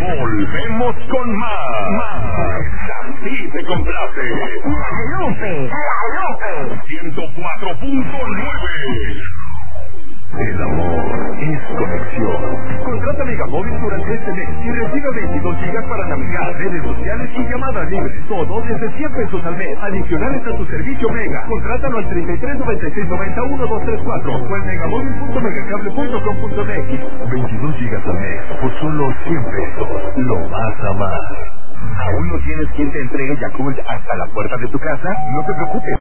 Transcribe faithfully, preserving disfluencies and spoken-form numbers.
Volvemos con más. Más. Así te complace. Guadalupe. Guadalupe. ciento cuatro punto nueve. El amor es conexión. Contrata Megamóvil durante este mes y recibe veintidós gigas para navegar, redes sociales y llamadas libres. Todo desde cien pesos al mes. Adicionales a tu servicio Mega. Contrátalo al treinta y tres noventa y seis noventa uno dos tres cuatro o en megamóvil punto megacable punto com punto m x. veintidós gigas al mes por solo cien pesos. Lo vas a amar. ¿Aún no tienes quien te entregue Yakult hasta la puerta de tu casa? No te preocupes.